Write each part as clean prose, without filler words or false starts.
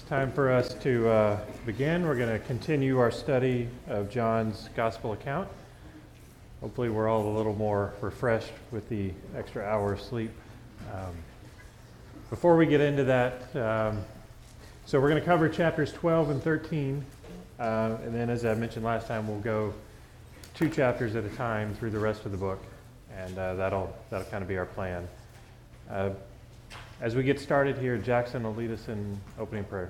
Time for us to begin. We're going to continue our study of John's gospel account. Hopefully we're all a little more refreshed with the extra hour of sleep. Before we get into that, so we're going to cover chapters 12 and 13, and then as I mentioned last time, we'll go 2 chapters at a time through the rest of the book, and that'll kind of be our plan. As we get started here, Jackson will lead us in opening prayer.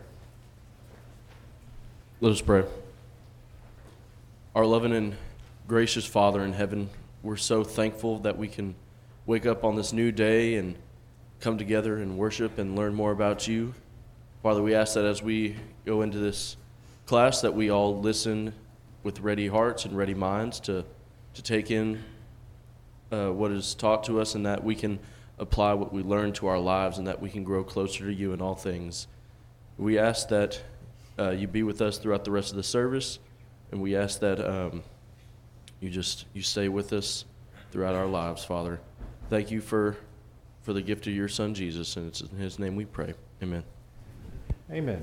Let us pray. Our loving and gracious Father in heaven, we're so thankful that we can wake up on this new day and come together and worship and learn more about you. Father, we ask that as we go into this class that we all listen with ready hearts and ready minds to take in what is taught to us, and that we can apply what we learn to our lives, and that we can grow closer to you in all things. We ask that you be with us throughout the rest of the service, and we ask that you stay with us throughout our lives, Father. Thank you for the gift of your Son, Jesus, and it's in his name we pray. Amen. Amen.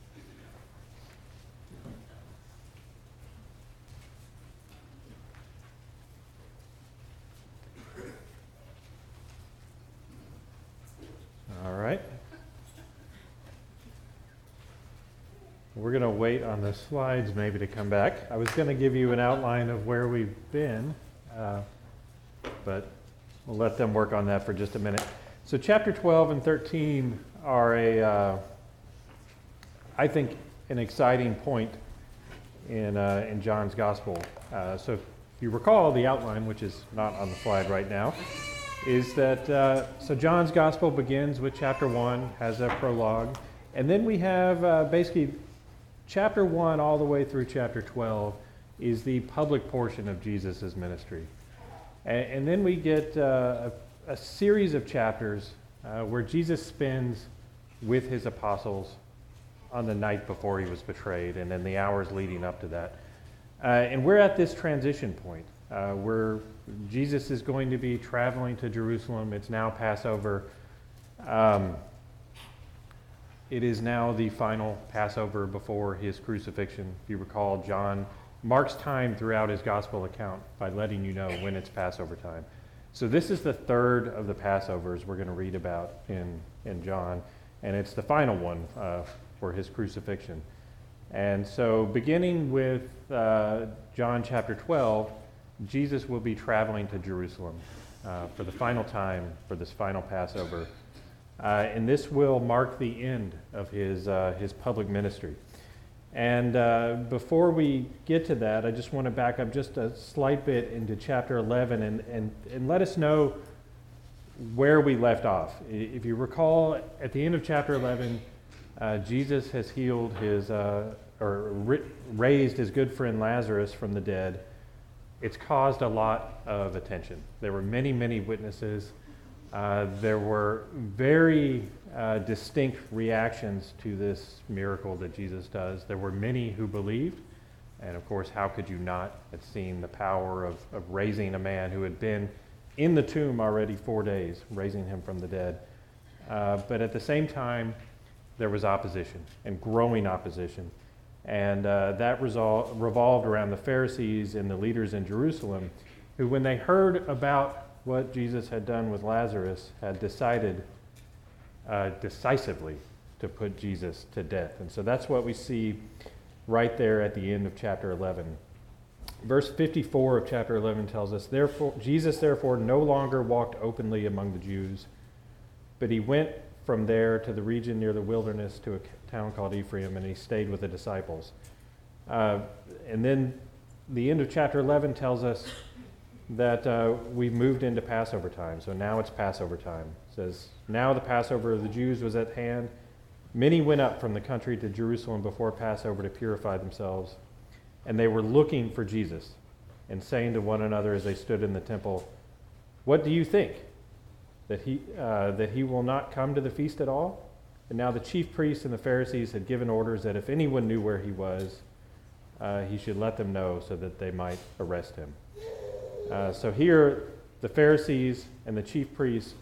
All right. We're going to wait on the slides maybe to come back. I was going to give you an outline of where we've been, but we'll let them work on that for just a minute. So chapter 12 and 13 are I think, an exciting point in John's gospel. So if you recall the outline, which is not on the slide right now, is that, so John's gospel begins with chapter 1, has a prologue, and then we have basically chapter 1 all the way through chapter 12 is the public portion of Jesus' ministry. And then we get a series of chapters where Jesus spends with his apostles on the night before he was betrayed and in the hours leading up to that. And we're at this transition point where Jesus is going to be traveling to Jerusalem. It's now Passover. It is now the final Passover before his crucifixion. If you recall, John marks time throughout his gospel account by letting you know when it's Passover time. So this is the third of the Passovers we're going to read about in John, and it's the final one for his crucifixion. And so beginning with John chapter 12, Jesus will be traveling to Jerusalem for the final time for this final Passover. And this will mark the end of his public ministry. And before we get to that, I just want to back up just a slight bit into chapter 11 and let us know where we left off. If you recall, at the end of chapter 11, Jesus has healed raised his good friend Lazarus from the dead. It's caused a lot of attention. There were many, many witnesses. There were very distinct reactions to this miracle that Jesus does. There were many who believed, and of course, how could you not have seen the power of raising a man who had been in the tomb already 4 days, raising him from the dead. But at the same time, there was opposition, and growing opposition. And that revolved around the Pharisees and the leaders in Jerusalem, who, when they heard about what Jesus had done with Lazarus, had decided decisively to put Jesus to death. And so that's what we see right there at the end of chapter 11. Verse 54 of chapter 11 tells us, Jesus therefore no longer walked openly among the Jews, but he went from there to the region near the wilderness to a town called Ephraim, and he stayed with the disciples. And then the end of chapter 11 tells us that we've moved into Passover time. So now it's Passover time. It says, now the Passover of the Jews was at hand. Many went up from the country to Jerusalem before Passover to purify themselves. And they were looking for Jesus and saying to one another as they stood in the temple, what do you think? That he will not come to the feast at all? And now the chief priests and the Pharisees had given orders that if anyone knew where he was, he should let them know so that they might arrest him. So here, the Pharisees and the chief priests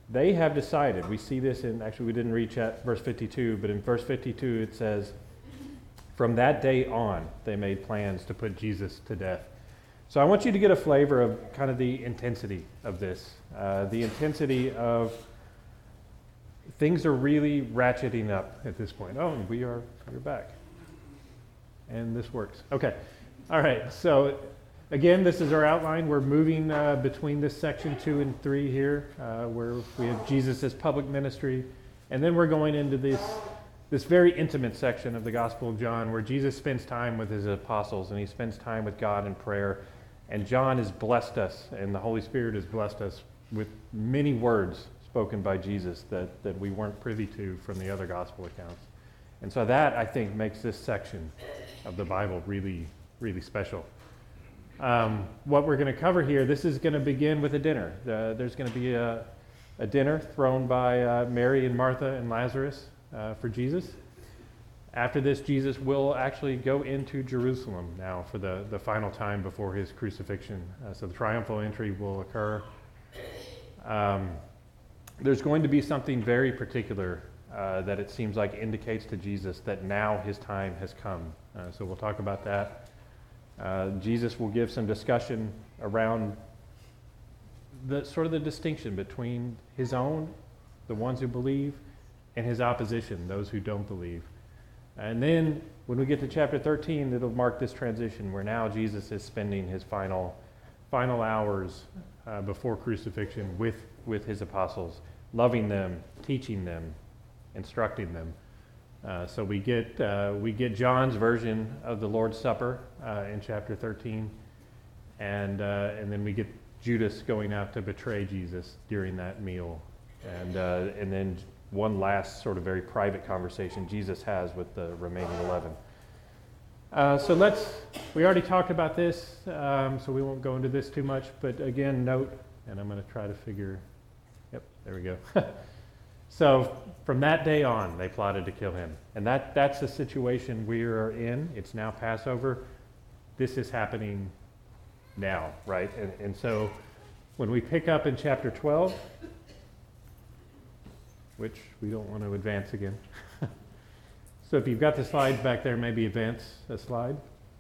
They have decided, we see this in, actually we didn't reach at verse 52, but in verse 52 it says, from that day on, they made plans to put Jesus to death. So I want you to get a flavor of kind of the intensity of this. The intensity of things are really ratcheting up at this point. Oh, we're back. And this works. Okay. All right. So again, this is our outline. We're moving between this section 2 and 3 here, where we have Jesus' public ministry. And then we're going into this very intimate section of the Gospel of John, where Jesus spends time with his apostles and he spends time with God in prayer. And John has blessed us, and the Holy Spirit has blessed us with many words spoken by Jesus that we weren't privy to from the other Gospel accounts. And so that, I think, makes this section of the Bible really, really special. What we're going to cover here, this is going to begin with a dinner. There's going to be a dinner thrown by Mary and Martha and Lazarus for Jesus. After this, Jesus will actually go into Jerusalem now for the final time before his crucifixion. So the triumphal entry will occur. There's going to be something very particular that it seems like indicates to Jesus that now his time has come. So we'll talk about that. Jesus will give some discussion around the sort of the distinction between his own, the ones who believe, and his opposition, those who don't believe. And then when we get to chapter 13, it'll mark this transition where now Jesus is spending his final hours before crucifixion with his apostles, loving them, teaching them, instructing them. So we get John's version of the Lord's Supper in chapter 13, and then we get Judas going out to betray Jesus during that meal, and then one last sort of very private conversation Jesus has with the remaining 11. So we already talked about this, so we won't go into this too much, but again, note, and I'm going to try to figure, yep, there we go. So from that day on, they plotted to kill him. And that's the situation we are in. It's now Passover. This is happening now, right? And so when we pick up in chapter 12, which we don't want to advance again. So if you've got the slides back there, maybe advance a slide.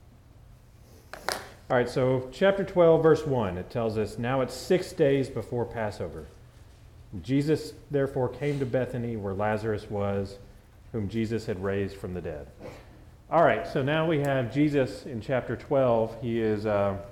All right, so chapter 12, verse 1, it tells us, now it's 6 days before Passover. Jesus therefore came to Bethany where Lazarus was, whom Jesus had raised from the dead. All right, so now we have Jesus in chapter 12. He is, still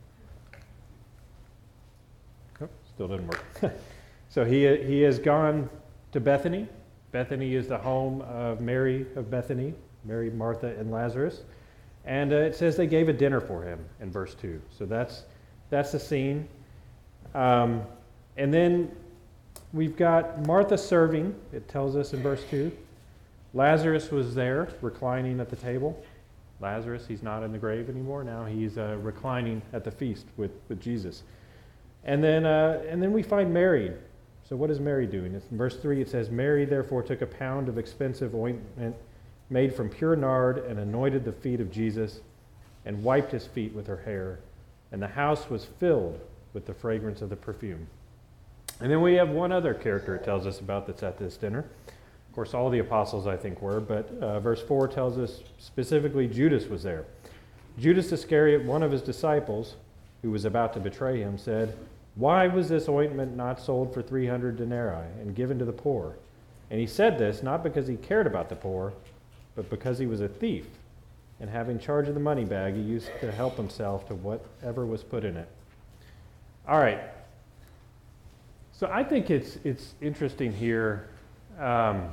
didn't work. So he has gone to Bethany. Bethany is the home of Mary of Bethany, Mary, Martha, and Lazarus. And it says they gave a dinner for him in verse 2. So that's the scene. And then we've got Martha serving, it tells us in verse 2. Lazarus was there, reclining at the table. Lazarus, he's not in the grave anymore. Now he's reclining at the feast with Jesus. And then we find Mary. So what is Mary doing? It's in verse 3, it says, Mary therefore took a pound of expensive ointment made from pure nard and anointed the feet of Jesus and wiped his feet with her hair. And the house was filled with the fragrance of the perfume. And then we have one other character it tells us about that's at this dinner. Of course, all the apostles, I think, were, but verse 4 tells us specifically Judas was there. Judas Iscariot, one of his disciples, who was about to betray him, said, why was this ointment not sold for 300 denarii and given to the poor? And he said this not because he cared about the poor, but because he was a thief, and having charge of the money bag, he used to help himself to whatever was put in it. All right. So I think it's interesting here. And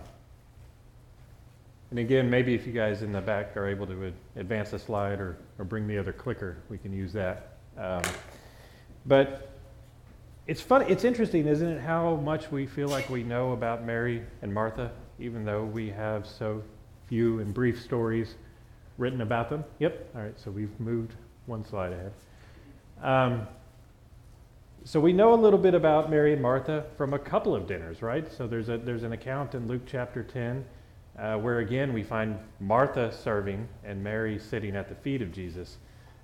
again, maybe if you guys in the back are able to advance the slide or bring the other clicker, we can use that. But it's funny, it's interesting, isn't it, how much we feel like we know about Mary and Martha, even though we have so few and brief stories written about them. Yep, all right, so we've moved one slide ahead. So we know a little bit about Mary and Martha from a couple of dinners, right? So there's an account in Luke chapter 10 where again we find Martha serving and Mary sitting at the feet of Jesus.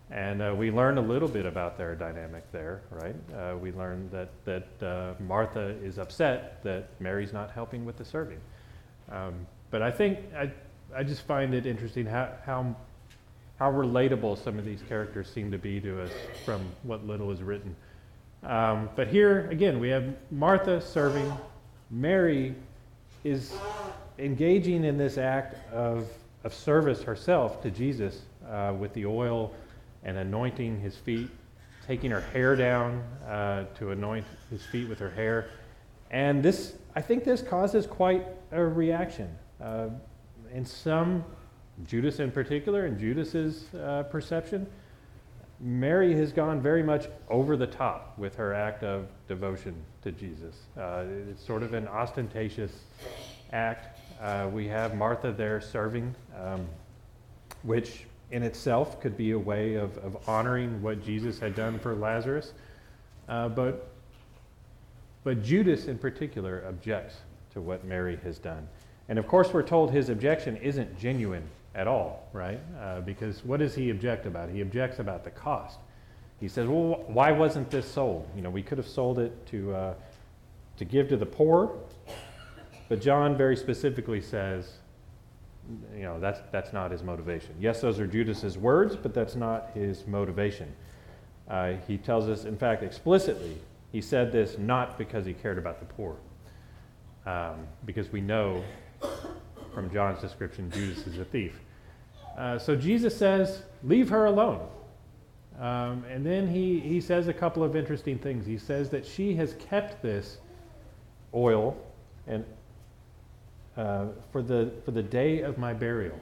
And we learn a little bit about their dynamic there, right? We learn that Martha is upset that Mary's not helping with the serving. But I think I just find it interesting how relatable some of these characters seem to be to us from what little is written. But here, again, we have Martha serving. Mary is engaging in this act of service herself to Jesus with the oil and anointing his feet, taking her hair down to anoint his feet with her hair. And I think this causes quite a reaction. In some, Judas in particular, in Judas's perception, Mary has gone very much over the top with her act of devotion to Jesus. It's sort of an ostentatious act. We have Martha there serving, which in itself could be a way of honoring what Jesus had done for Lazarus. But Judas in particular objects to what Mary has done. And of course we're told his objection isn't genuine at all, right? Because what does he object about? He objects about the cost. He says, well, why wasn't this sold? We could have sold it to give to the poor. But John very specifically says, that's not his motivation. Yes, those are Judas's words, but that's not his motivation. He tells us, in fact, explicitly, he said this not because he cared about the poor. Because we know from John's description, Judas is a thief. So Jesus says, leave her alone. And then he says a couple of interesting things. He says that she has kept this oil and for the day of my burial.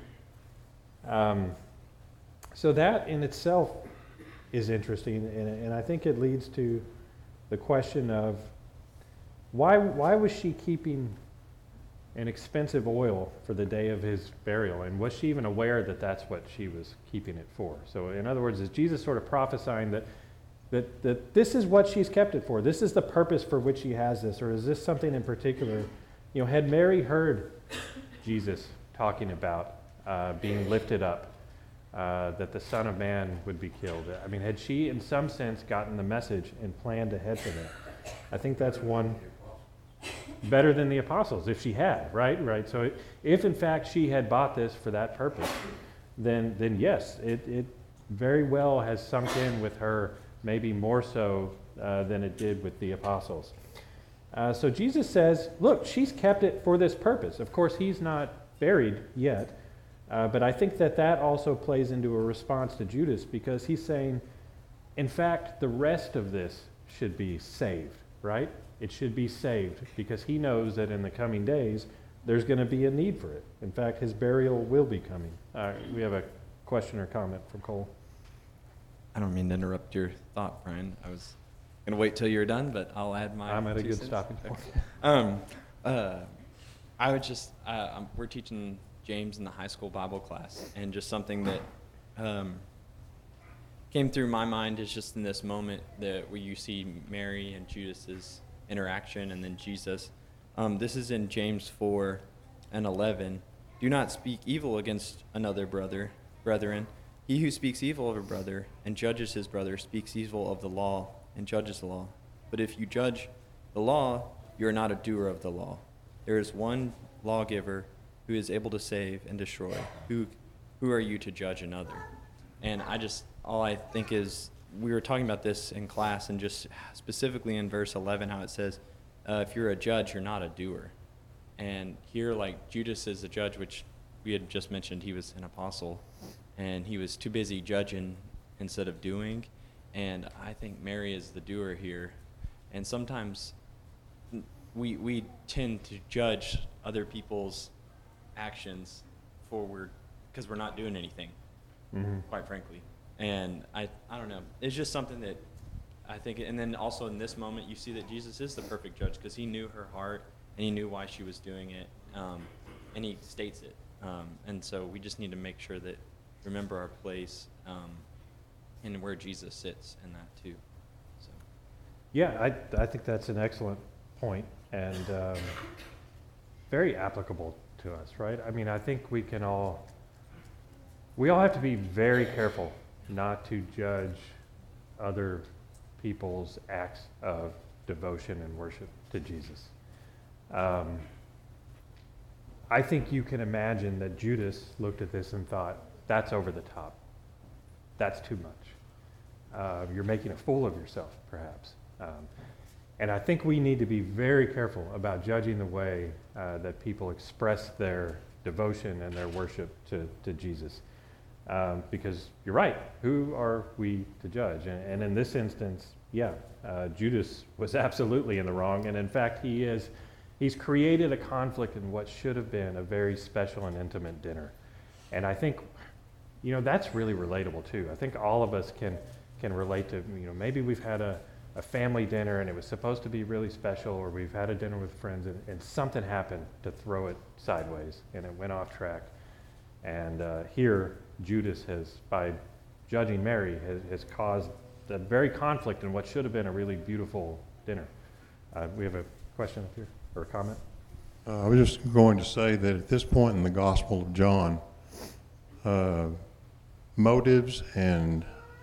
So that in itself is interesting, and I think it leads to the question of why was she keeping an expensive oil for the day of his burial, and was she even aware that that's what she was keeping it for? So in other words, is Jesus sort of prophesying that this is what she's kept it for? This is the purpose for which she has this, or is this something in particular? Had Mary heard Jesus talking about being lifted up, that the Son of Man would be killed? I mean, had she in some sense gotten the message and planned ahead for that? I think that's one better than the apostles, if she had, right? So if in fact she had bought this for that purpose, then yes, it very well has sunk in with her, maybe more so than it did with the apostles. So Jesus says, look, she's kept it for this purpose. Of course, he's not buried yet, but I think that also plays into a response to Judas, because he's saying, in fact, the rest of this should be saved, right? It should be saved, because he knows that in the coming days, there's going to be a need for it. In fact, his burial will be coming. We have a question or comment from Cole. I don't mean to interrupt your thought, Brian. I was going to wait till you're done, but I'll add my I'm at a 2 good cents. stopping point. I would just, we're teaching James in the high school Bible class, and just something that came through my mind is just in this moment that where you see Mary and Judas's interaction, and then Jesus. This is in James 4:11. Do not speak evil against another brethren. He who speaks evil of a brother and judges his brother speaks evil of the law and judges the law. But if you judge the law, you are not a doer of the law. There is one lawgiver who is able to save and destroy. Who are you to judge another? And all I think is, we were talking about this in class, and just specifically in verse 11, how it says, if you're a judge, you're not a doer. And here, like, Judas is a judge, which we had just mentioned he was an apostle, and he was too busy judging instead of doing. And I think Mary is the doer here. And sometimes we tend to judge other people's actions because we're not doing anything, quite frankly. And I don't know. It's just something that I think, and then also in this moment, you see that Jesus is the perfect judge, because he knew her heart and he knew why she was doing it, and he states it. And so we just need to make sure that remember our place and where Jesus sits in that too. So. Yeah, I think that's an excellent point, and very applicable to us, right? I mean, I think we all have to be very careful not to judge other people's acts of devotion and worship to Jesus. I think you can imagine that Judas looked at this and thought, that's over the top. That's too much. You're making a fool of yourself, perhaps. And I think we need to be very careful about judging the way that people express their devotion and their worship to Jesus. Because you're right, who are we to judge? And in this instance, Judas was absolutely in the wrong. And in fact, he's created a conflict in what should have been a very special and intimate dinner. And I think, that's really relatable too. I think all of us can relate to, maybe we've had a family dinner and it was supposed to be really special, or we've had a dinner with friends and something happened to throw it sideways and it went off track. And here, Judas has, by judging Mary, has caused the very conflict in what should have been a really beautiful dinner. We have a question up here, or a comment? I was just going to say that at this point in the Gospel of John, motives and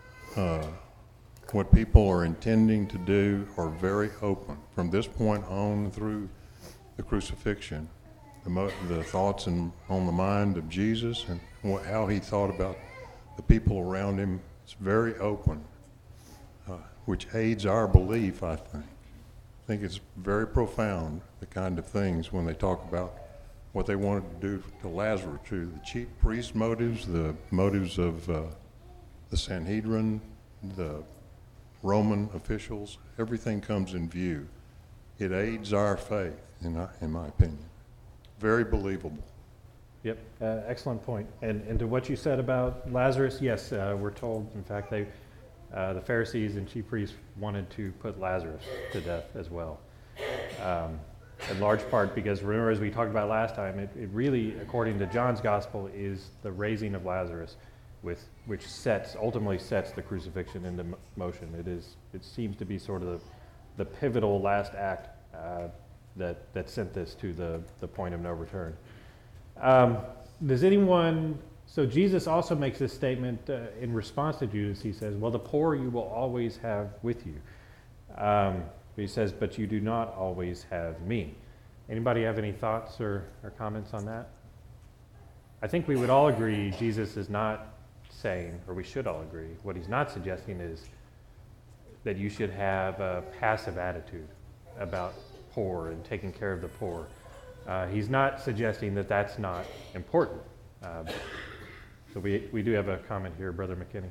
what people are intending to do are very open. From this point on through the crucifixion, the thoughts on the mind of Jesus and how he thought about the people around him, it's very open, which aids our belief, I think. I think it's very profound, the kind of things when they talk about what they wanted to do to Lazarus, to the chief priest motives, the motives of the Sanhedrin, the Roman officials, everything comes in view. It aids our faith, in my opinion. Very believable. Yep, excellent point. And to what you said about Lazarus, yes, we're told, in fact, the Pharisees and chief priests wanted to put Lazarus to death as well. In large part because, remember, as we talked about last time, it really, according to John's gospel, is the raising of Lazarus which ultimately sets the crucifixion into motion. It seems to be sort of the pivotal last act that sent this to the point of no return. Does anyone... So Jesus also makes this statement in response to Judas. He says, well, the poor you will always have with you. He says, but you do not always have me. Anybody have any thoughts or comments on that? I think we would all agree Jesus is not saying, or we should all agree, what he's not suggesting is that you should have a passive attitude about poor and taking care of the poor. He's not suggesting that that's not important. So we do have a comment here, Brother McKinney.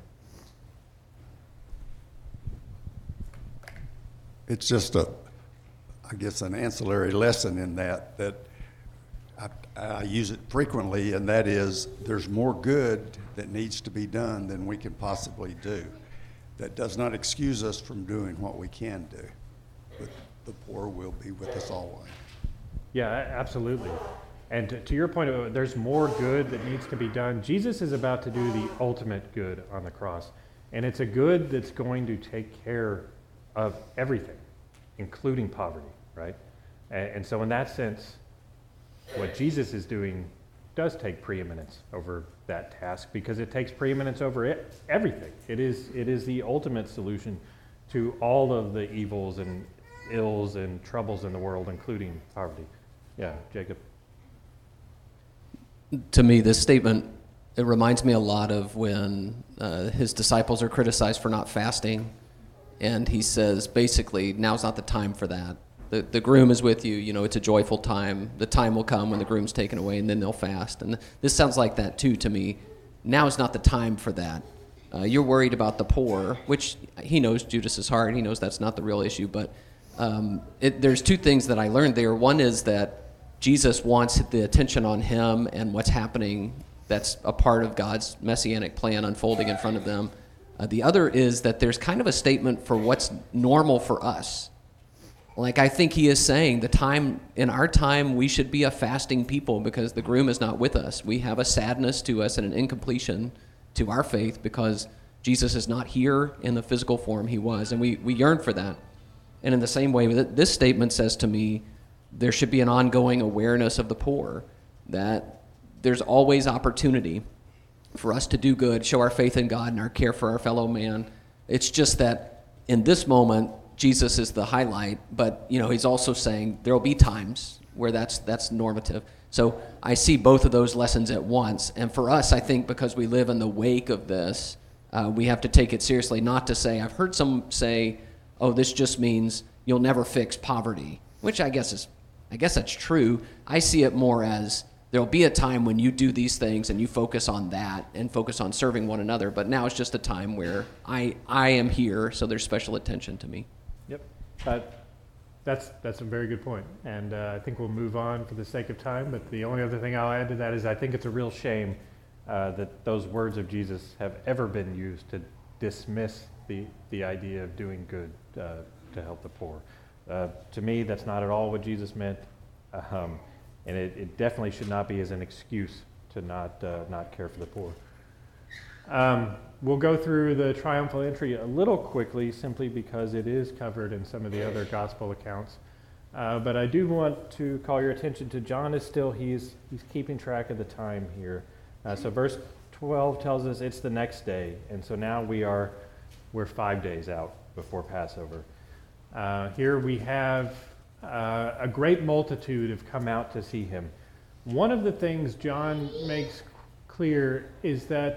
It's just an ancillary lesson in that I use it frequently, and that is there's more good that needs to be done than we can possibly do. That does not excuse us from doing what we can do, but the poor will be with us always. Yeah, absolutely. And to your point, there's more good that needs to be done. Jesus is about to do the ultimate good on the cross, and it's a good that's going to take care of everything, including poverty, right? And so in that sense, what Jesus is doing does take preeminence over that task, because it takes preeminence over everything. It is the ultimate solution to all of the evils and ills and troubles in the world, including poverty. Yeah, Jacob. To me, this statement, it reminds me a lot of when his disciples are criticized for not fasting, and he says, basically, now's not the time for that. The groom is with you, it's a joyful time. The time will come when the groom's taken away, and then they'll fast. And this sounds like that, too, to me. Now is not the time for that. You're worried about the poor, which he knows Judas's heart. He knows that's not the real issue. But there's two things that I learned there. One is that Jesus wants the attention on him and what's happening. That's a part of God's messianic plan unfolding in front of them. The other is that there's kind of a statement for what's normal for us. Like, I think he is saying in our time, we should be a fasting people because the groom is not with us. We have a sadness to us and an incompletion to our faith because Jesus is not here in the physical form he was, and we yearn for that. And in the same way, this statement says to me, there should be an ongoing awareness of the poor, that there's always opportunity. for us to do good, show our faith in God and our care for our fellow man. It's just that in this moment, Jesus is the highlight, but he's also saying there will be times where that's normative. So I see both of those lessons at once. And for us, I think because we live in the wake of this, we have to take it seriously, not to say, I've heard some say, oh, this just means you'll never fix poverty, which I guess that's true. I see it more as there'll be a time when you do these things and you focus on that and focus on serving one another. But now it's just a time where I am here, so there's special attention to me. Yep. That's a very good point. And I think we'll move on for the sake of time. But the only other thing I'll add to that is I think it's a real shame that those words of Jesus have ever been used to dismiss the idea of doing good to help the poor. To me, that's not at all what Jesus meant. And it definitely should not be as an excuse to not care for the poor. We'll go through the triumphal entry a little quickly, simply because it is covered in some of the other gospel accounts. But I do want to call your attention to John is still, he's keeping track of the time here. So verse 12 tells us it's the next day. And so now we're 5 days out before Passover. Here we have a great multitude have come out to see him. One of the things John makes clear is that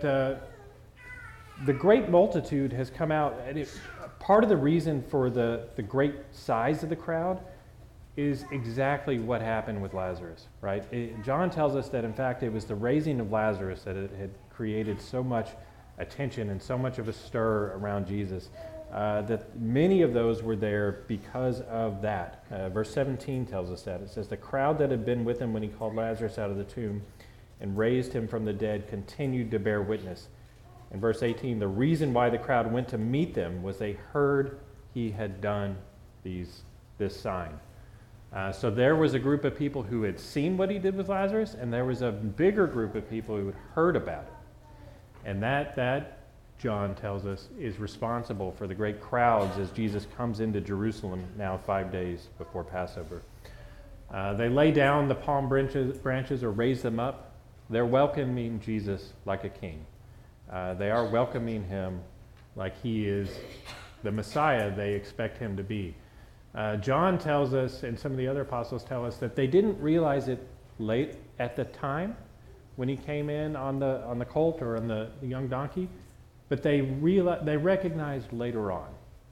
the great multitude has come out, and part of the reason for the great size of the crowd is exactly what happened with Lazarus, right? John tells us that, in fact, it was the raising of Lazarus that it had created so much attention and so much of a stir around Jesus. That many of those were there because of that. Verse 17 tells us that. It says, the crowd that had been with him when he called Lazarus out of the tomb and raised him from the dead continued to bear witness. In verse 18, the reason why the crowd went to meet them was they heard he had done this sign. So there was a group of people who had seen what he did with Lazarus, and there was a bigger group of people who had heard about it. And that John tells us, is responsible for the great crowds as Jesus comes into Jerusalem now 5 days before Passover. They lay down the palm branches or raise them up. They're welcoming Jesus like a king. They are welcoming him like he is the Messiah they expect him to be. John tells us, and some of the other apostles tell us, that they didn't realize it late at the time when he came in on the colt or on the young donkey. But they recognized later on.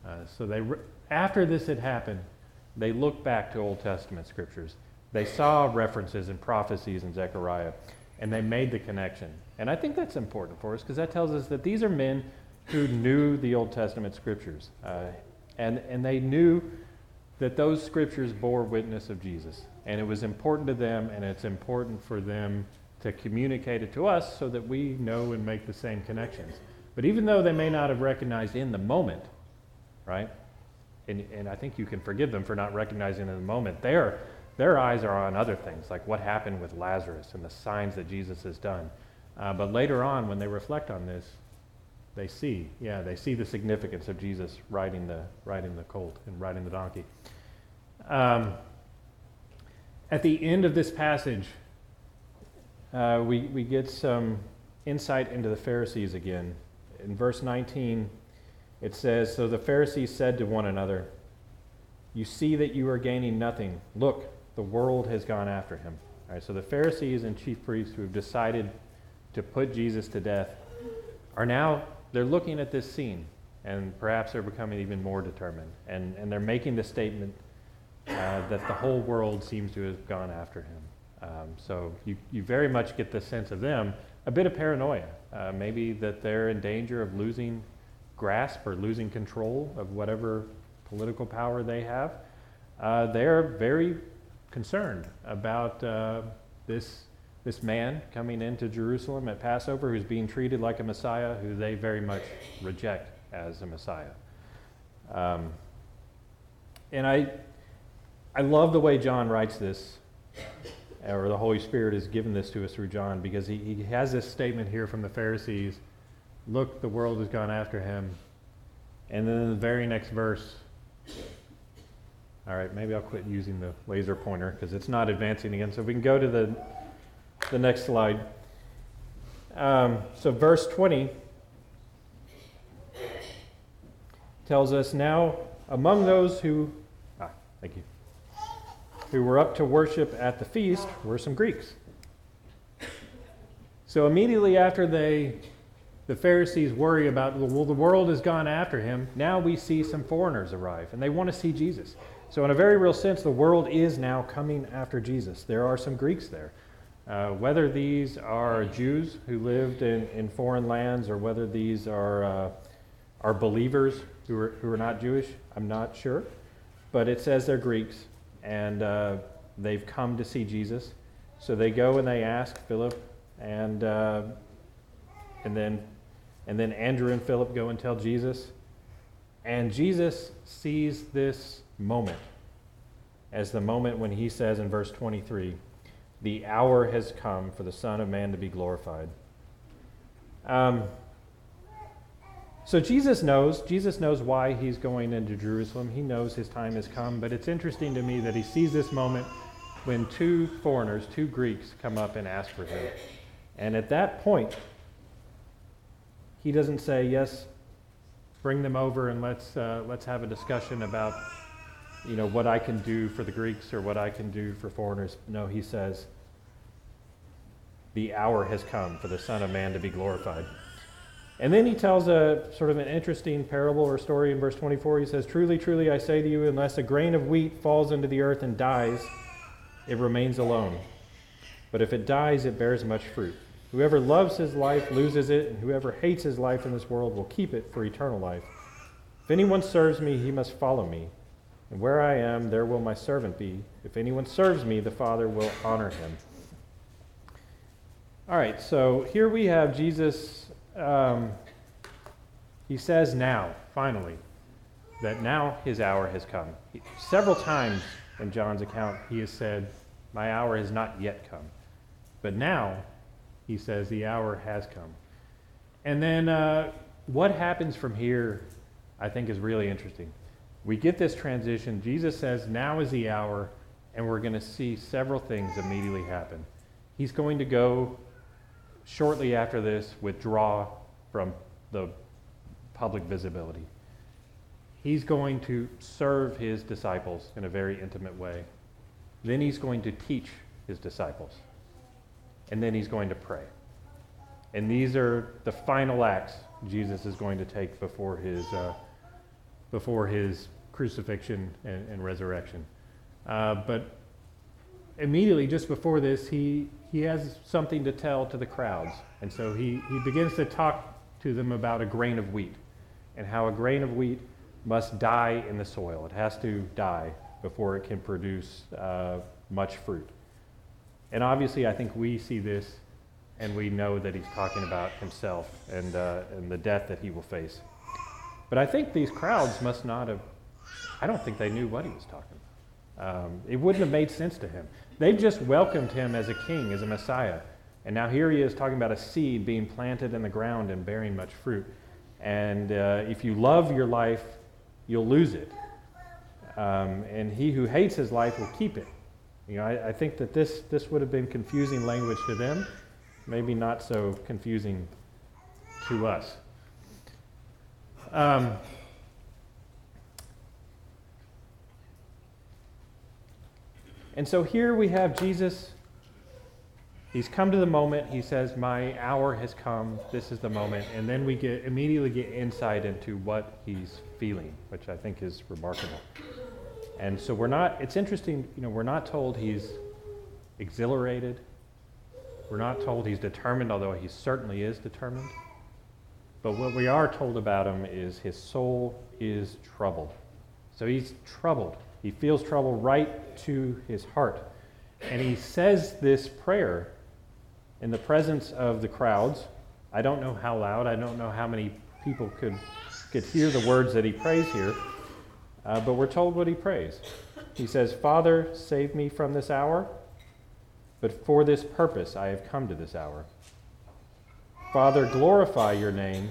After this had happened, they looked back to Old Testament scriptures. They saw references and prophecies in Zechariah, and they made the connection. And I think that's important for us, because that tells us that these are men who knew the Old Testament scriptures. And they knew that those scriptures bore witness of Jesus. And it was important to them, and it's important for them to communicate it to us so that we know and make the same connections. But even though they may not have recognized in the moment, right? And I think you can forgive them for not recognizing in the moment. Their eyes are on other things, like what happened with Lazarus and the signs that Jesus has done. But later on, when they reflect on this, they see the significance of Jesus riding the colt and riding the donkey. At the end of this passage, we get some insight into the Pharisees again. In verse 19, it says, so the Pharisees said to one another, you see that you are gaining nothing. Look, the world has gone after him. All right, so the Pharisees and chief priests who have decided to put Jesus to death they're looking at this scene, and perhaps they're becoming even more determined. And they're making the statement that the whole world seems to have gone after him. So you very much get the sense of them, a bit of paranoia, maybe that they're in danger of losing grasp or losing control of whatever political power they have. They're very concerned about this man coming into Jerusalem at Passover who's being treated like a Messiah, who they very much reject as a Messiah. And I love the way John writes this, or the Holy Spirit has given this to us through John, because he has this statement here from the Pharisees, look, the world has gone after him. And then in the very next verse, all right, maybe I'll quit using the laser pointer because it's not advancing again. So if we can go to the next slide. So verse 20 tells us, now among those who were up to worship at the feast were some Greeks. So immediately after the Pharisees worry about, well, the world has gone after him, now we see some foreigners arrive, and they want to see Jesus. So in a very real sense, the world is now coming after Jesus. There are some Greeks there. Whether these are Jews who lived in foreign lands, or whether these are believers who are not Jewish, I'm not sure. But it says they're Greeks, and they've come to see Jesus. So they go and they ask Philip, and then Andrew and Philip go and tell Jesus. And Jesus sees this moment as the moment when he says in verse 23, the hour has come for the Son of Man to be glorified. So Jesus knows why he's going into Jerusalem. He knows his time has come, but it's interesting to me that he sees this moment when two foreigners, two Greeks, come up and ask for him. And at that point, he doesn't say, yes, bring them over and let's have a discussion about, what I can do for the Greeks or what I can do for foreigners. No, he says, the hour has come for the Son of Man to be glorified. And then he tells a sort of an interesting parable or story in verse 24. He says, truly, truly, I say to you, unless a grain of wheat falls into the earth and dies, it remains alone. But if it dies, it bears much fruit. Whoever loves his life loses it, and whoever hates his life in this world will keep it for eternal life. If anyone serves me, he must follow me. And where I am, there will my servant be. If anyone serves me, the Father will honor him. All right, so here we have Jesus. He says now, finally, that now his hour has come. Several times in John's account, he has said, my hour has not yet come. But now, he says, the hour has come. And then what happens from here, I think, is really interesting. We get this transition. Jesus says, now is the hour, and we're going to see several things immediately happen. He's going to go, shortly after this, withdraw from the public visibility. He's going to serve his disciples in a very intimate way. Then he's going to teach his disciples. And then he's going to pray. And these are the final acts Jesus is going to take before his crucifixion and resurrection. But immediately, just before this, he has something to tell to the crowds. And so he begins to talk to them about a grain of wheat and how a grain of wheat must die in the soil. It has to die before it can produce much fruit. And obviously, I think we see this and we know that he's talking about himself and the death that he will face. But I think these crowds must not have, I don't think they knew what he was talking about. It wouldn't have made sense to him. They've just welcomed him as a king, as a Messiah. And now here he is talking about a seed being planted in the ground and bearing much fruit. And if you love your life, you'll lose it. And he who hates his life will keep it. I think that this would have been confusing language to them, maybe not so confusing to us. And so here we have Jesus. He's come to the moment. He says, my hour has come. This is the moment. And then we immediately get insight into what he's feeling, which I think is remarkable. And so it's interesting, we're not told he's exhilarated. We're not told he's determined, although he certainly is determined. But what we are told about him is his soul is troubled. So he's troubled. He feels trouble right to his heart. And he says this prayer in the presence of the crowds. I don't know how loud. I don't know how many people could hear the words that he prays here. But we're told what he prays. He says, Father, save me from this hour, but for this purpose I have come to this hour. Father, glorify your name.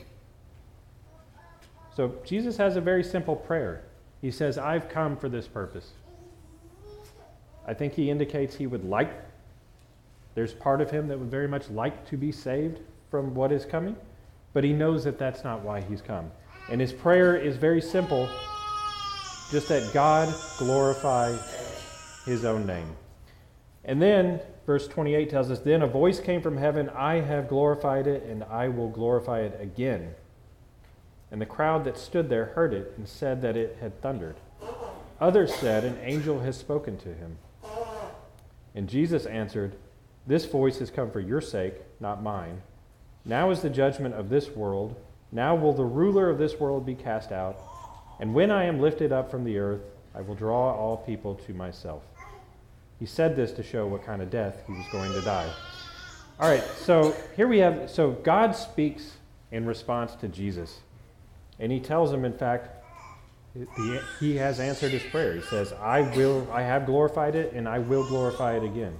So Jesus has a very simple prayer. He says, I've come for this purpose. I think he indicates he would like There's part of him that would very much like to be saved from what is coming, but he knows that that's not why he's come. And his prayer is very simple, just that God glorify his own name. And then, verse 28 tells us, then a voice came from heaven, I have glorified it, and I will glorify it again. And the crowd that stood there heard it and said that it had thundered. Others said, an angel has spoken to him. And Jesus answered, this voice has come for your sake, not mine. Now is the judgment of this world. Now will the ruler of this world be cast out. And when I am lifted up from the earth, I will draw all people to myself. He said this to show what kind of death he was going to die. All right, so here we have, so God speaks in response to Jesus. And he tells him, in fact, he has answered his prayer. He says, I have glorified it, and I will glorify it again.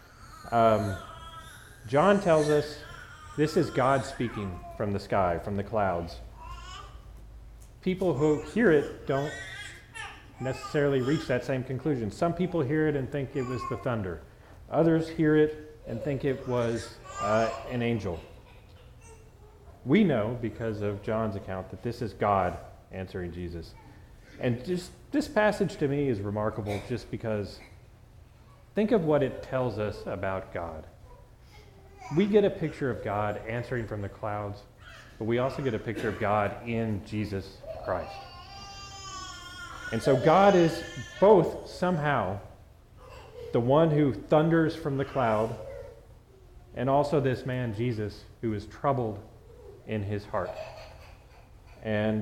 John tells us this is God speaking from the sky, from the clouds. People who hear it don't necessarily reach that same conclusion. Some people hear it and think it was the thunder. Others hear it and think it was an angel. We know, because of John's account, that this is God answering Jesus. And just this passage to me is remarkable just because think of what it tells us about God. We get a picture of God answering from the clouds, but we also get a picture of God in Jesus Christ. And so God is both somehow the one who thunders from the cloud and also this man, Jesus, who is troubled in his heart. And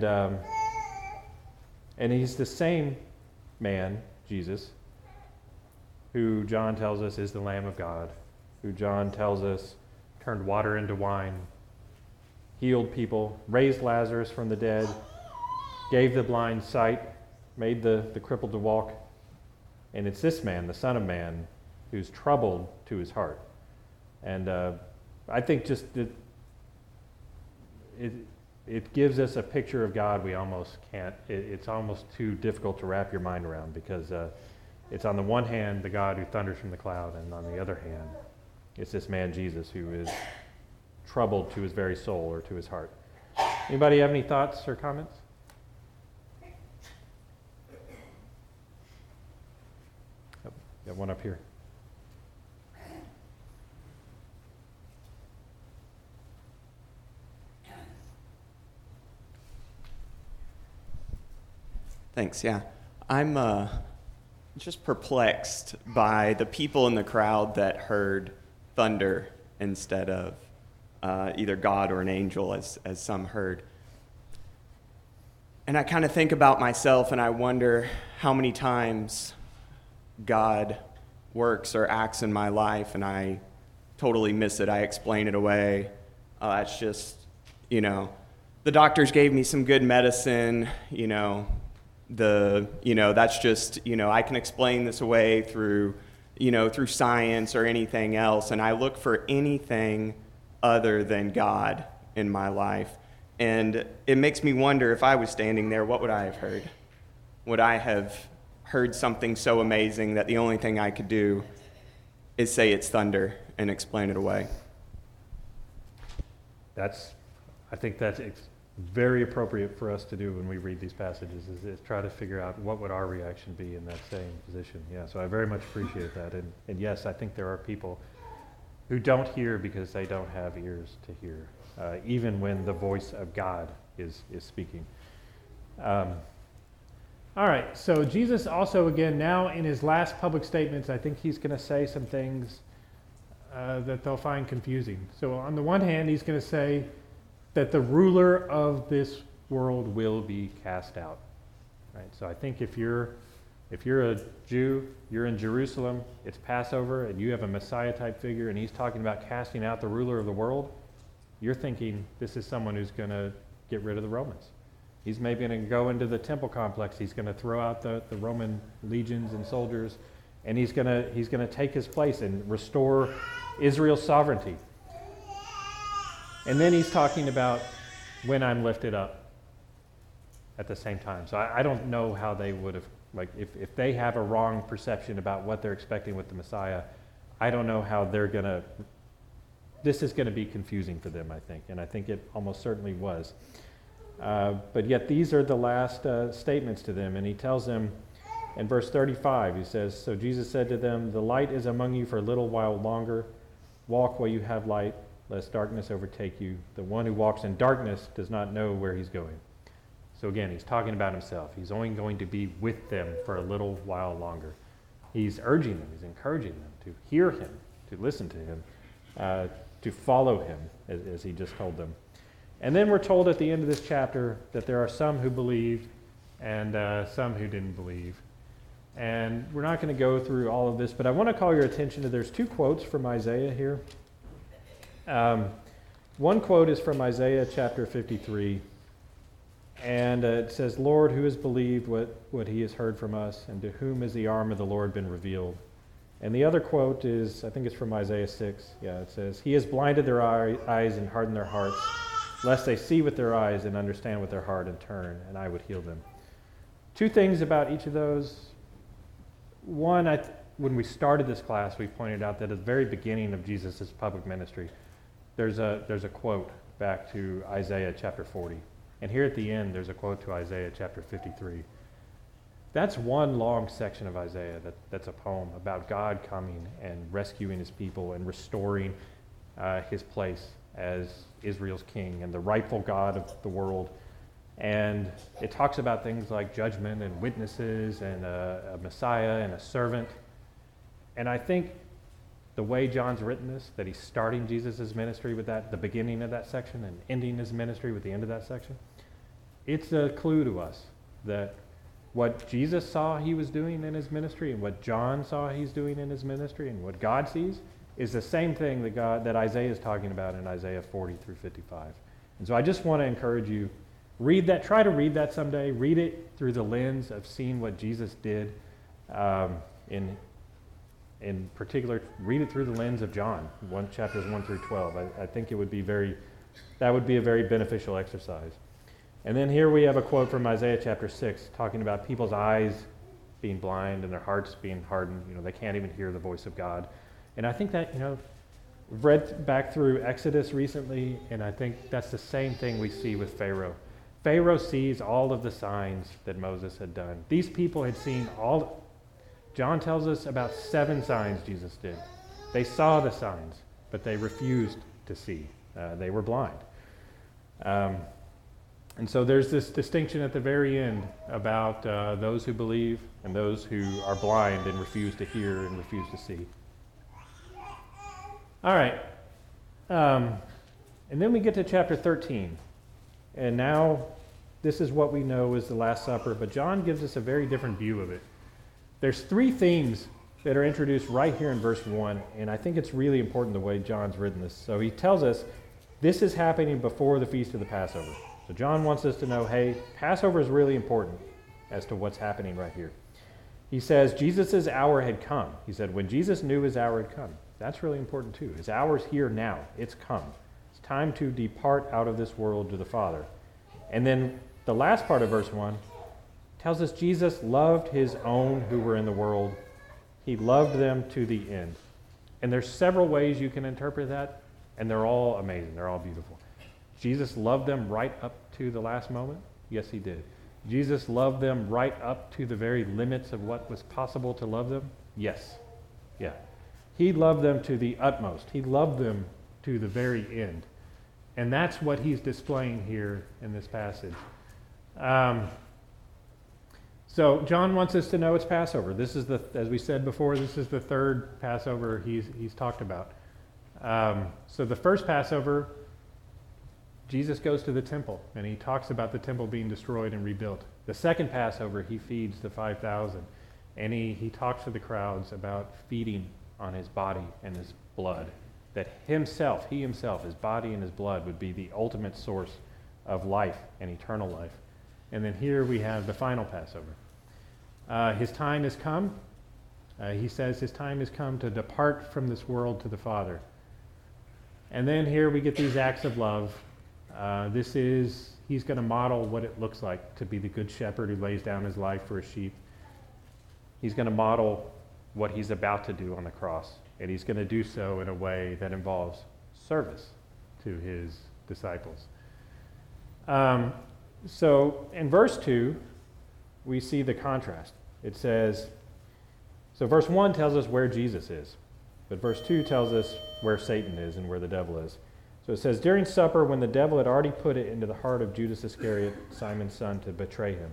he's the same man, Jesus, who John tells us is the Lamb of God, who John tells us turned water into wine, healed people, raised Lazarus from the dead, gave the blind sight, made the crippled to walk. And it's this man, the Son of Man, who's troubled to his heart. And I think just it gives us a picture of God we almost can't, it's almost too difficult to wrap your mind around, because it's on the one hand the God who thunders from the cloud, and on the other hand it's this man Jesus who is troubled to his very soul or to his heart. Anybody have any thoughts or comments? Oh, got one up here. Thanks, yeah. I'm just perplexed by the people in the crowd that heard thunder instead of either God or an angel, as some heard. And I kind of think about myself, and I wonder how many times God works or acts in my life, and I totally miss it. I explain it away. It's just, the doctors gave me some good medicine, that's just, I can explain this away through science or anything else, and I look for anything other than God in my life. And it makes me wonder, if I was standing there, what would I have heard? Would I have heard something so amazing that the only thing I could do is say it's thunder and explain it away? I think that's very appropriate for us to do when we read these passages, is try to figure out what would our reaction be in that same position. Yeah, so I very much appreciate that. And yes, I think there are people who don't hear because they don't have ears to hear, even when the voice of God is speaking. All right, so Jesus also, again, now in his last public statements, I think he's going to say some things that they'll find confusing. So on the one hand, he's going to say that the ruler of this world will be cast out. Right? So I think if you're a Jew, you're in Jerusalem, it's Passover, and you have a Messiah-type figure, and he's talking about casting out the ruler of the world, you're thinking this is someone who's going to get rid of the Romans. He's maybe going to go into the temple complex. He's going to throw out the Roman legions and soldiers, and he's going to take his place and restore Israel's sovereignty. And then he's talking about when I'm lifted up at the same time. So I don't know how they would have, if they have a wrong perception about what they're expecting with the Messiah, I don't know how they're going to, this is going to be confusing for them, I think, and I think it almost certainly was. But yet these are the last statements to them, and he tells them in verse 35, he says, "So Jesus said to them, 'The light is among you for a little while longer. Walk while you have light, lest darkness overtake you. The one who walks in darkness does not know where he's going.'" So again, he's talking about himself. He's only going to be with them for a little while longer. He's urging them, he's encouraging them to hear him, to listen to him, to follow him, as he just told them. And then we're told at the end of this chapter that there are some who believed and some who didn't believe. And we're not going to go through all of this, but I want to call your attention to, there's two quotes from Isaiah here. One quote is from Isaiah chapter 53, and it says, "Lord, who has believed what he has heard from us, and to whom has the arm of the Lord been revealed?" And the other quote is, I think it's from Isaiah 6. Yeah, it says, "He has blinded their eyes and hardened their hearts, lest they see with their eyes and understand with their heart and turn, and I would heal them." Two things about each of those. One, when we started this class, we pointed out that at the very beginning of Jesus' public ministry, there's a quote back to Isaiah chapter 40. And here at the end, there's a quote to Isaiah chapter 53. That's one long section of Isaiah that's a poem about God coming and rescuing his people and restoring his place as Israel's king and the rightful God of the world. And it talks about things like judgment and witnesses and a Messiah and a servant. And I think the way John's written this, that he's starting Jesus' ministry with that, the beginning of that section, and ending his ministry with the end of that section, it's a clue to us that what Jesus saw he was doing in his ministry and what John saw he's doing in his ministry and what God sees is the same thing that Isaiah is talking about in Isaiah 40 through 55. And so I just want to encourage you, read that, try to read that someday, read it through the lens of seeing what Jesus did. In particular, read it through the lens of John, chapters 1 through 12. I think that would be a very beneficial exercise. And then here we have a quote from Isaiah chapter 6 talking about people's eyes being blind and their hearts being hardened. They can't even hear the voice of God. And I think that, we've read back through Exodus recently, and I think that's the same thing we see with Pharaoh. Pharaoh sees all of the signs that Moses had done. These people had seen John tells us about 7 signs Jesus did. They saw the signs, but they refused to see. They were blind. And so there's this distinction at the very end about those who believe and those who are blind and refuse to hear and refuse to see. All right. And then we get to chapter 13. And now this is what we know is the Last Supper, but John gives us a very different view of it. There's 3 themes that are introduced right here in verse 1, and I think it's really important the way John's written this. So he tells us this is happening before the Feast of the Passover. So John wants us to know, hey, Passover is really important as to what's happening right here. He says Jesus' hour had come. He said when Jesus knew his hour had come. That's really important too. His hour is here now. It's come. It's time to depart out of this world to the Father. And then the last part of verse 1 tells us Jesus loved his own who were in the world. He loved them to the end. And there's several ways you can interpret that, and they're all amazing. They're all beautiful. Jesus loved them right up to the last moment? Yes, he did. Jesus loved them right up to the very limits of what was possible to love them? Yes. Yeah. He loved them to the utmost. He loved them to the very end. And that's what he's displaying here in this passage. So John wants us to know it's Passover. This is as we said before, this is the 3rd Passover he's talked about. So the first Passover, Jesus goes to the temple, and he talks about the temple being destroyed and rebuilt. The second Passover, he feeds the 5,000, and he talks to the crowds about feeding on his body and his blood, that he himself, his body and his blood would be the ultimate source of life and eternal life. And then here we have the final Passover. His time has come. He says his time has come to depart from this world to the Father. And then here we get these acts of love. He's going to model what it looks like to be the good shepherd who lays down his life for his sheep. He's going to model what he's about to do on the cross. and he's going to do so in a way that involves service to his disciples. So in verse 2, we see the contrast. It says, so verse 1 tells us where Jesus is, but verse 2 tells us where Satan is and where the devil is. So it says, during supper, when the devil had already put it into the heart of Judas Iscariot, Simon's son, to betray him.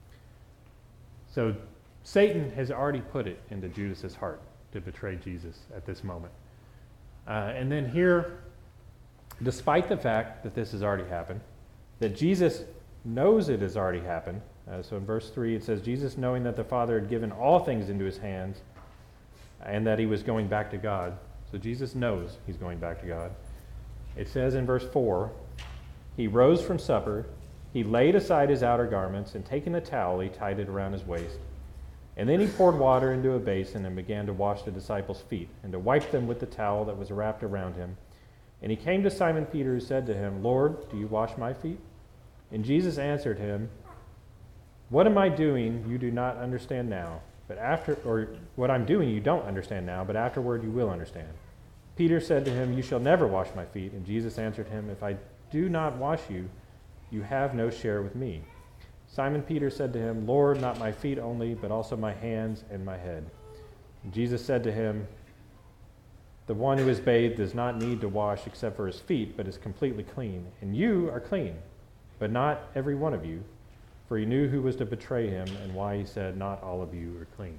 So Satan has already put it into Judas's heart to betray Jesus at this moment. And then here, despite the fact that this has already happened, that Jesus knows it has already happened. So in verse 3, it says, Jesus, knowing that the Father had given all things into his hands and that he was going back to God. So Jesus knows he's going back to God. It says in verse 4, he rose from supper, he laid aside his outer garments, and taking a towel, he tied it around his waist. And then he poured water into a basin and began to wash the disciples' feet and to wipe them with the towel that was wrapped around him. And he came to Simon Peter, who said to him, Lord, do you wash my feet? And Jesus answered him, what am I doing you do not understand now, or what I'm doing you don't understand now, but afterward you will understand. Peter said to him, you shall never wash my feet. And Jesus answered him, if I do not wash you, you have no share with me. Simon Peter said to him, Lord, not my feet only, but also my hands and my head. And Jesus said to him, the one who is bathed does not need to wash except for his feet, but is completely clean. And you are clean, but not every one of you. For he knew who was to betray him and why he said, not all of you are clean.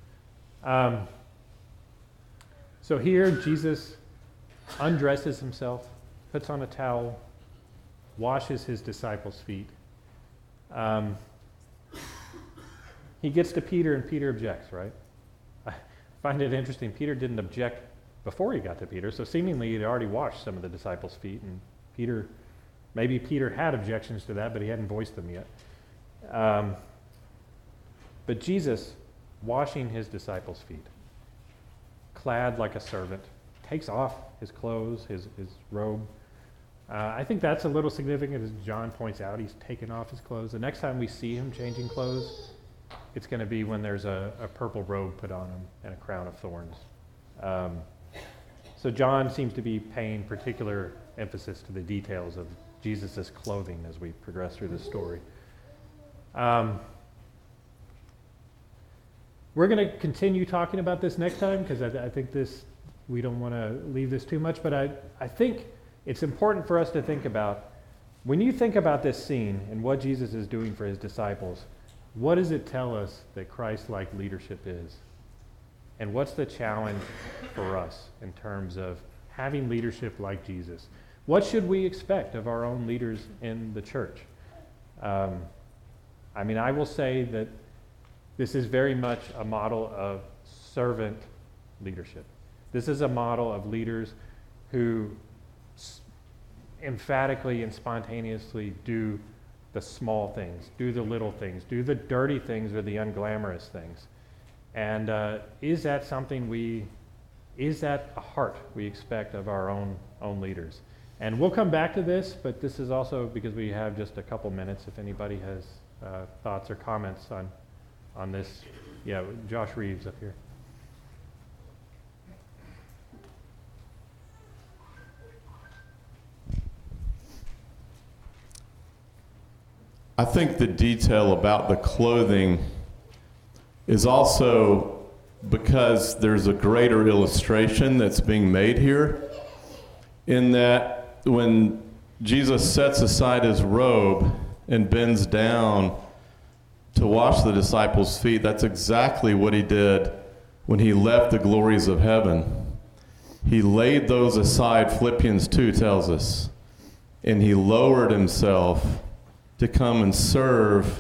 So here, Jesus undresses himself, puts on a towel, washes his disciples' feet. He gets to Peter, and Peter objects, right? I find it interesting. Peter didn't object before he got to Peter, so seemingly he'd already washed some of the disciples' feet, and maybe Peter had objections to that, but he hadn't voiced them yet. But Jesus, washing his disciples' feet, clad like a servant, takes off his clothes, his robe. I think that's a little significant, as John points out. He's taken off his clothes. The next time we see him changing clothes, it's going to be when there's a purple robe put on him and a crown of thorns. So John seems to be paying particular emphasis to the details of Jesus' clothing as we progress through this story. We're going to continue talking about this next time because I think we don't want to leave this too much, but I think it's important for us to think about, when you think about this scene and what Jesus is doing for his disciples, what does it tell us that Christ-like leadership is? And what's the challenge for us in terms of having leadership like Jesus? What should we expect of our own leaders in the church? I will say that this is very much a model of servant leadership. This is a model of leaders who emphatically and spontaneously do the small things, do the little things, do the dirty things or the unglamorous things. And is that a heart we expect of our own leaders? And we'll come back to this, but this is also because we have just a couple minutes if anybody has thoughts or comments on this. Yeah, Josh Reeves up here. I think the detail about the clothing is also because there's a greater illustration that's being made here, in that when Jesus sets aside his robe and bends down to wash the disciples' feet, that's exactly what he did when he left the glories of heaven. He laid those aside, Philippians 2 tells us, and he lowered himself to come and serve.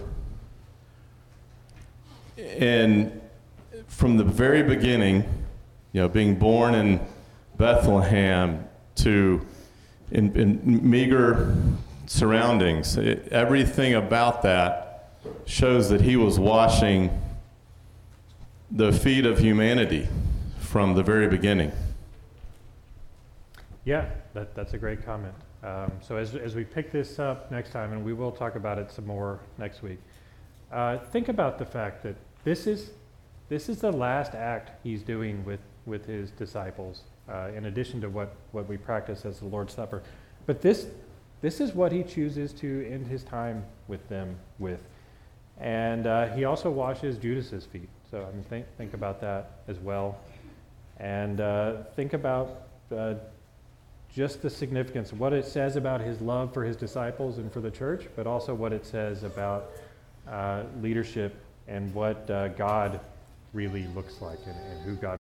And from the very beginning, being born in Bethlehem to in meager surroundings, everything about that shows that he was washing the feet of humanity from the very beginning. Yeah, that's a great comment. So as we pick this up next time, and we will talk about it some more next week, think about the fact that this is the last act he's doing with with his disciples, in addition to what we practice as the Lord's Supper. But this is what he chooses to end his time with them with. And he also washes Judas's feet. So I mean, think about that as well. And think about just the significance of what it says about his love for his disciples and for the church, but also what it says about leadership and what God really looks like and who God